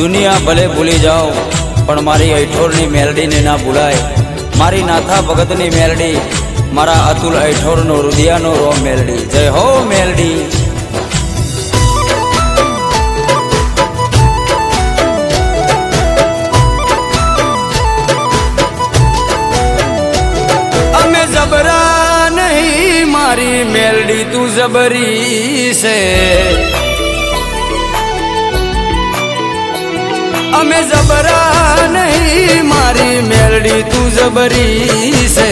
दुनिया भले भूली जाओ पण मारी ऐठोरनी मेलडी ने ना भूलाय। मारी नाथा भगतनी मेलडी मारा अतुल ऐठोरनो हृदयनो रो मेलडी। जय हो मेलडी। अमे जबरा नहीं मारी मेलडी तू जबरी से। अमे जबरा नहीं मारी मेलडी तू जबरी से।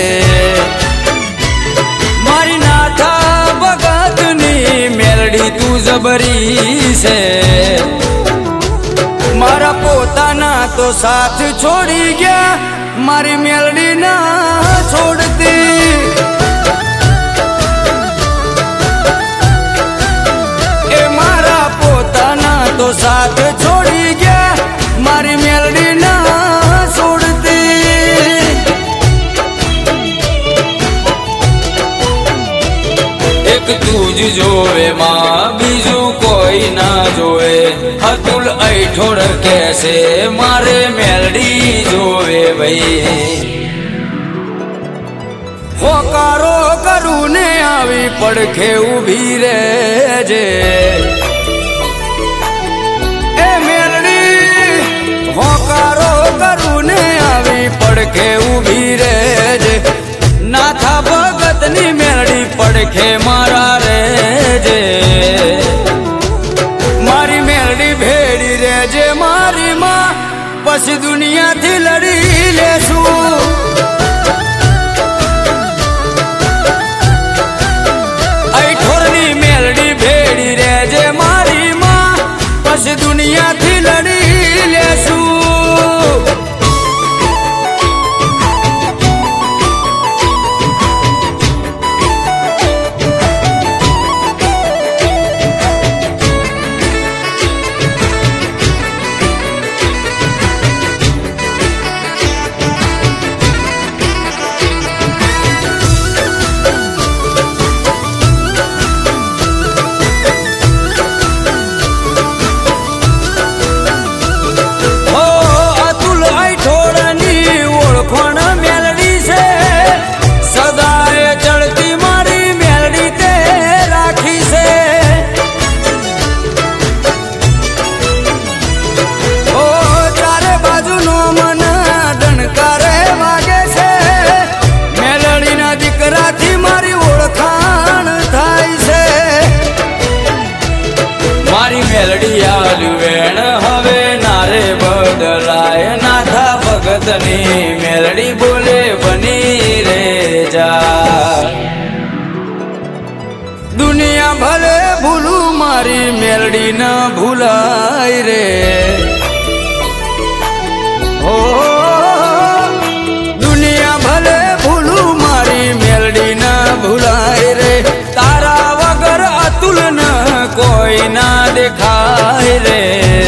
मारी नाथा भगतनी मेलडी तू जबरी से। मारा पोताना तो साथ छोड़ी गया मारी मेलडी ना छोड़ती। ए मारा पोताना तो साथ छोड़ी गया मारी मेलडी ना छोड़ती। एक तूज जोवे मां बीजू कोई ना जोवे। अतुल ऐठोर कैसे मारे मेलडी जोवे भाई। होकारो करू ने आवी पड़खे उभी रे जे। होकारो करू ने आवी पड़खे उभी रे जे। नाथा भगतनी मेलडी पड़खे मारा रे जे। मारी मेलडी भेड़ी रे जे मारी मां पसी दुनिया थी लड़ी लेसू। ऐठोरनी मेलडी भेड़ी रे जे मारी मां पसी दुनिया थी लड़ी लेसू। मेलडी आलू वेण हवे नारे बदलाय। नाथा भगतनी मेलडी बोले बनी रे जा। दुनिया भले भूलू मारी मेलडी न भूलाय रे। हो दुनिया भले भूलू मारी मेलडी न भूलाय रे। तारा वगर अतुल न कोई ना दिखाए रे।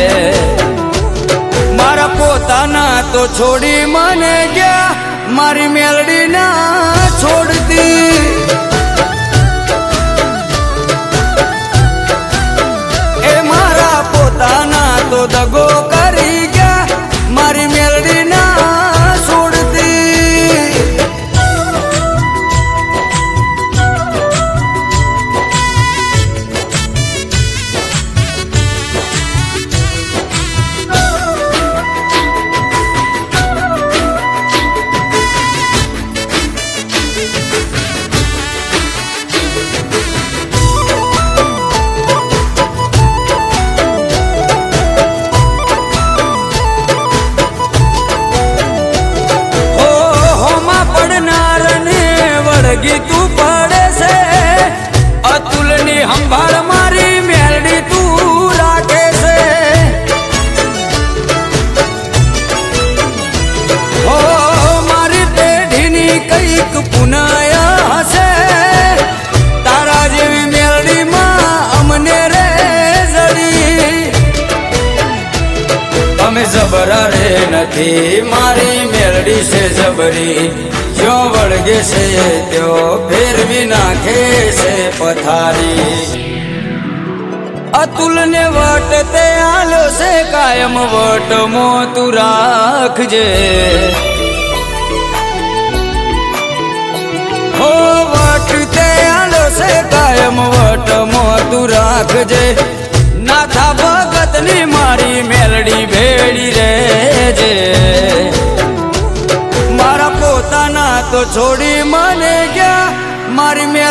मारा पोताना तो छोड़ी माने गया मारी मेलडी ना छोड़ती। ए मारा पोताना तो दगो करी गया मारी मेलडी ना छोड़ती। तू पड़े से अतुलनी हंभार मारी मेलडी तू राखे से। हो मारी पेढ़ीनी कईक पुनाया हसे। तारा जेवी मेलडी मां अमने रे जड़ी। अमे जबरा रे नथी मारी मेलडी से जबरी। जो वड़गे से त्यो फिर भी नाखे से पथारी। અતુલ ને વટ તે આલો છે કાયમ વટ મો તું રાખજે હો વટ તે આલો છે કાયમ વટ મો તું રાખજે નાથા ભગત ની મારી મેલડી ભેડી રેજે મારા પોતાના તો છોડી મને ગયા મારી મેલ